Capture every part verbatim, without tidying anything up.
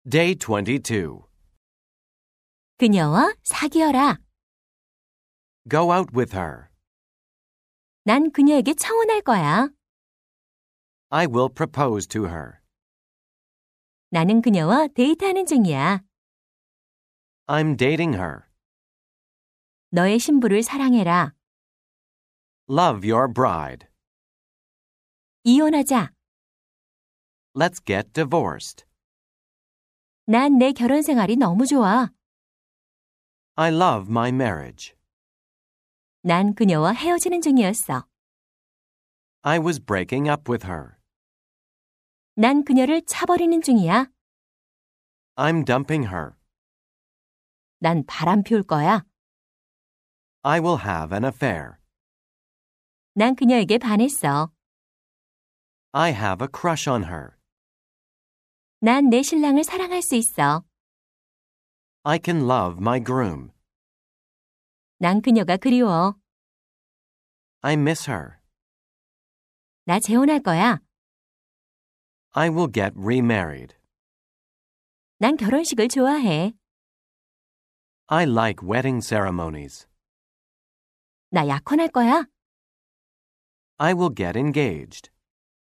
Day twenty-two. 그녀와 사귀어라. Go out with her. 난 그녀에게 청혼할 거야. I will propose to her. 나는 그녀와 데이트하는 중이야. I'm dating her. 너의 신부를 사랑해라. Love your bride. 이혼하자. Let's get divorced. 난 내 결혼 생활이 너무 좋아. I love my marriage. 난 그녀와 헤어지는 중이었어. I was breaking up with her. 난 그녀를 차버리는 중이야. I'm dumping her. 난 바람 피울 거야. I will have an affair. 난 그녀에게 반했어. I have a crush on her. 난 내 신랑을 사랑할 수 있어. I can love my groom. 난 그녀가 그리워. I miss her. 나 재혼할 거야. I will get remarried. 난 결혼식을 좋아해. I like wedding ceremonies. 나 약혼할 거야. I will get engaged.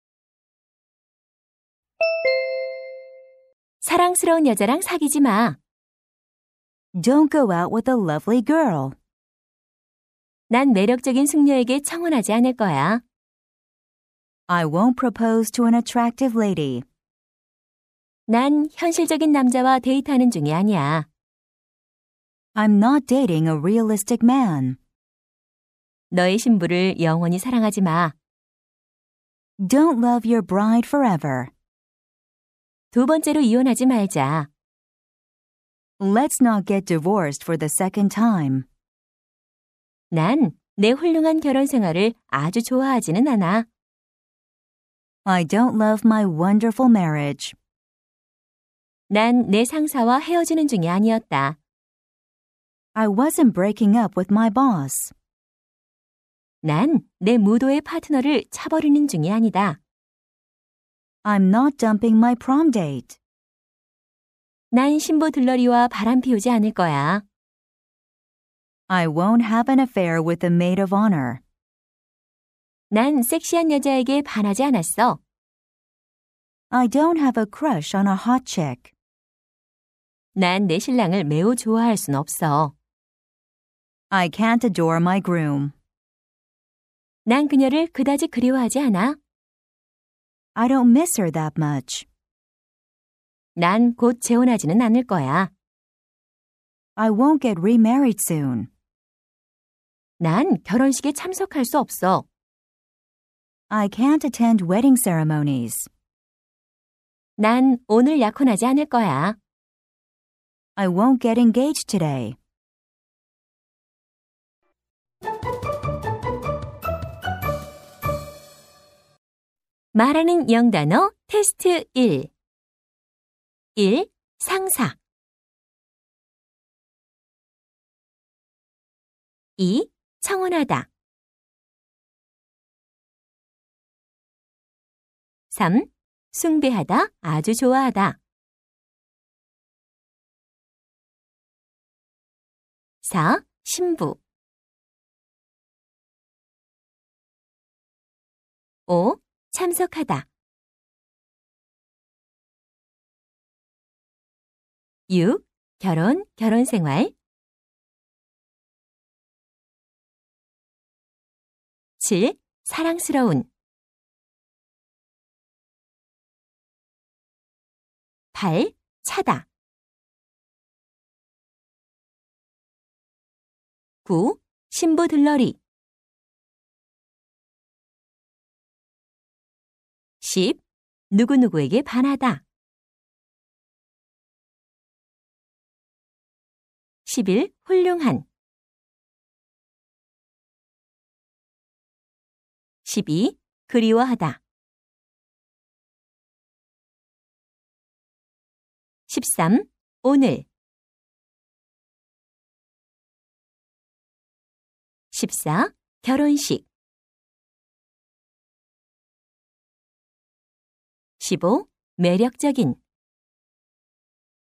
사랑스러운 여자랑 사귀지 마. Don't go out with a lovely girl. 난 매력적인 숙녀에게 청혼하지 않을 거야. I won't propose to an attractive lady. 난 현실적인 남자와 데이트하는 중이 아니야. I'm not dating a realistic man. 너의 신부를 영원히 사랑하지 마. Don't love your bride forever. 두 번째로 이혼하지 말자. Let's not get divorced for the second time. 난 내 훌륭한 결혼 생활을 아주 좋아하지는 않아. I don't love my wonderful marriage. 난 내 상사와 헤어지는 중이 아니었다. I wasn't breaking up with my boss. 난 내 무도의 파트너를 차버리는 중이 아니다. I'm not dumping my prom date. 난 신부 들러리와 바람 피우지 않을 거야. I won't have an affair with the maid of honor. 난 섹시한 여자에게 반하지 않았어. I don't have a crush on a hot chick. 난 내 신랑을 매우 좋아할 순 없어. I can't adore my groom. 난 그녀를 그다지 그리워하지 않아. I don't miss her that much. 난 곧 재혼하지는 않을 거야. I won't get remarried soon. 난 결혼식에 참석할 수 없어. I can't attend wedding ceremonies. 난 오늘 약혼하지 않을 거야. I won't get engaged today. 말하는 영단어 테스트 일. 일. 상사. 이. 청혼하다. 삼. 숭배하다, 아주 좋아하다. 사. 신부. 오. 참석하다. 육. 결혼, 결혼생활. 칠. 사랑스러운. 팔. 차다. 구. 신부 들러리. 십. 누구누구에게 반하다. 십일. 훌륭한. 십이. 그리워하다. 십삼. 오늘. 십사. 결혼식. 십오. 매력적인.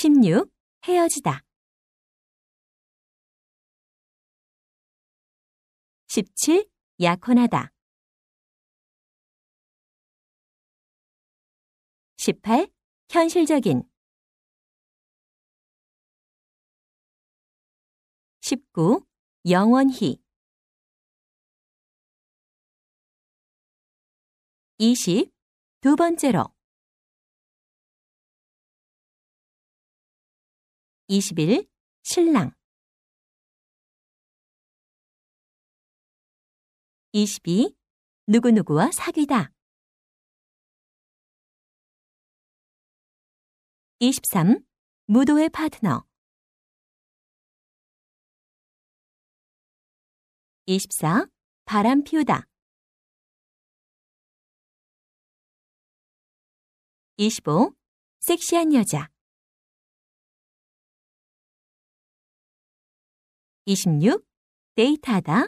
십육. 헤어지다. 십칠. 약혼하다. 십팔. 현실적인. 십구. 영원히. 이십. 두 번째로. 이십일. 신랑. 이십이. 누구누구와 사귀다. 이십삼. 무도의 파트너. 이십사. 바람 피우다. 이십오. 섹시한 여자. 이십육. 데이트하다.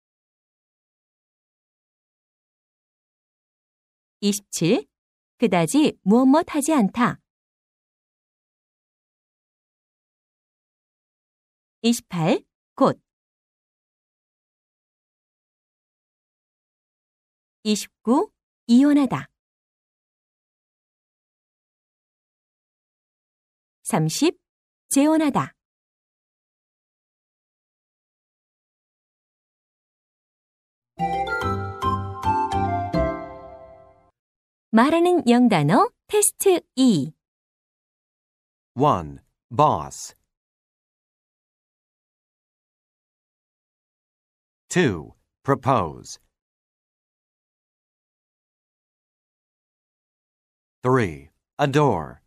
이십칠. 그다지 무엇뭇 하지 않다. 이십팔. 곧. 이십구. 이혼하다. 삼십. 재혼하다. 말하는 영단어 테스트 이. one. Boss. two. Propose. three. Adore.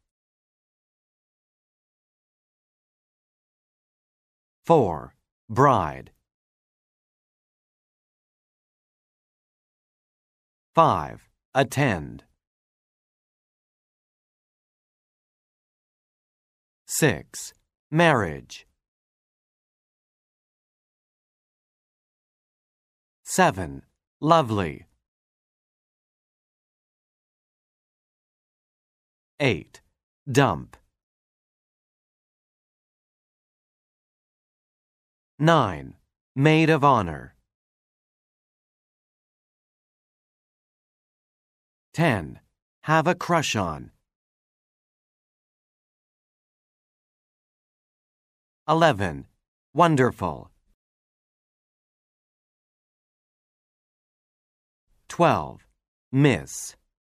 four. Bride. five. Attend. six. Marriage. seven. Lovely. eight. Dump. nine. Maid of honor. ten. Have a crush on. eleven. Wonderful. twelve. Miss.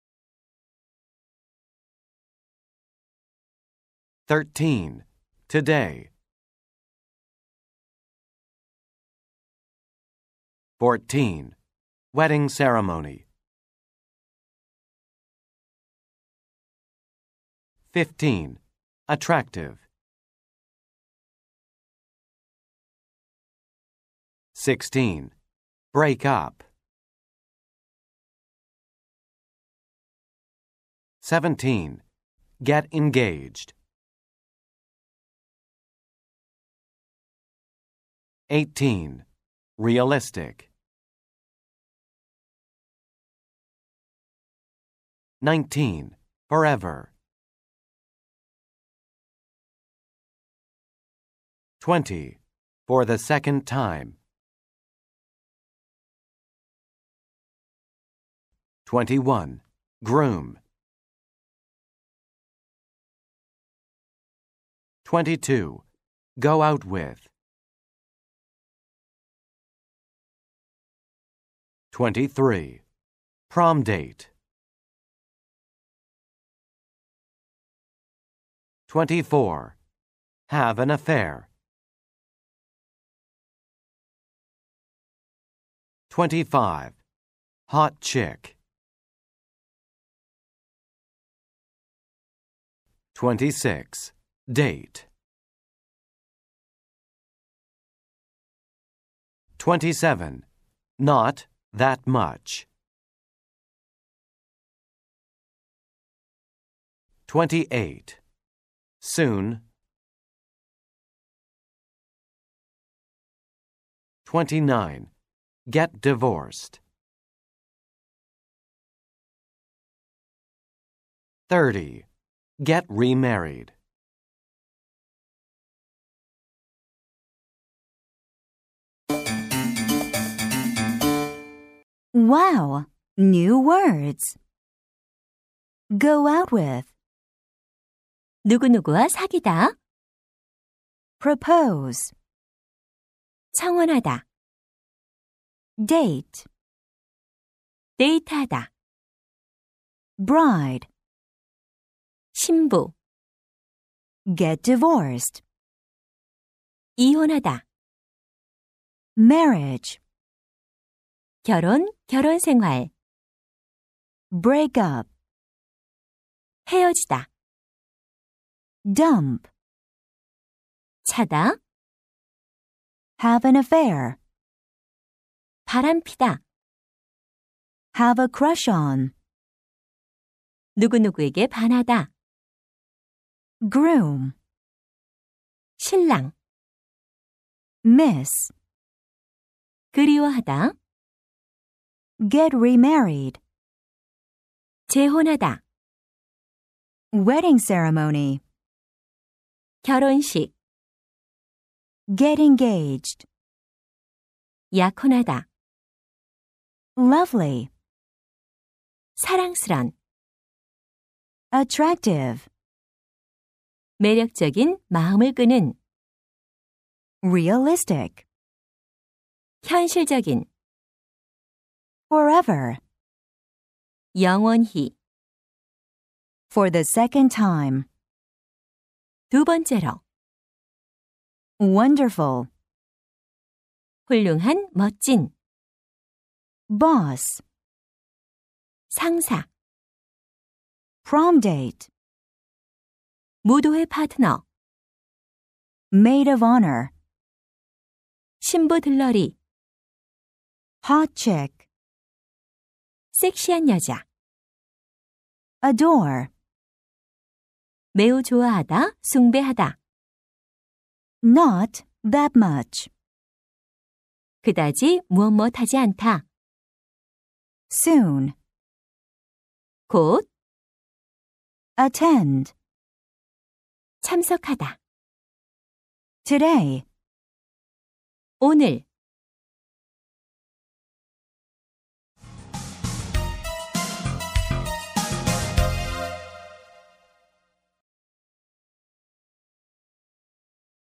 thirteen. Today. fourteen. Wedding ceremony. fifteen. Attractive. sixteen. Break up. seventeen. Get engaged. eighteen. Realistic. nineteen. Forever. twenty. For the second time. twenty-one. Groom. twenty-two. Go out with. twenty-three. Prom date. twenty-four. Have an affair. twenty-five. Hot chick. twenty-six. Date. twenty-seven. Not that much. twenty-eight. Soon. twenty-nine. Get divorced. thirty. Get remarried. Wow! New words. Go out with. 누구누구와 사귀다, Propose. 청혼하다, Date. 데이트하다, Bride. 신부, Get divorced. 이혼하다, Marriage. 결혼, 결혼생활, Break up. 헤어지다, Dump. 차다, Have an affair. 바람피다, Have a crush on. 누구누구에게 반하다, Groom. 신랑, Miss. 그리워하다, Get remarried. 재혼하다, Wedding ceremony. 결혼식, Get engaged. 약혼하다, Lovely. 사랑스런, Attractive. 매력적인 마음을 끄는, Realistic. 현실적인, Forever. 영원히, For the second time. 두 번째로, Wonderful. 훌륭한, 멋진, Boss. 상사, Prom date. 무도회 파트너, Maid of honor. 신부 들러리, Hot chick. 섹시한 여자, Adore. 매우 좋아하다, 숭배하다, Not that much. 그다지 무엇 무엇하지 않다, Soon. 곧, Attend. 참석하다, Today. 오늘,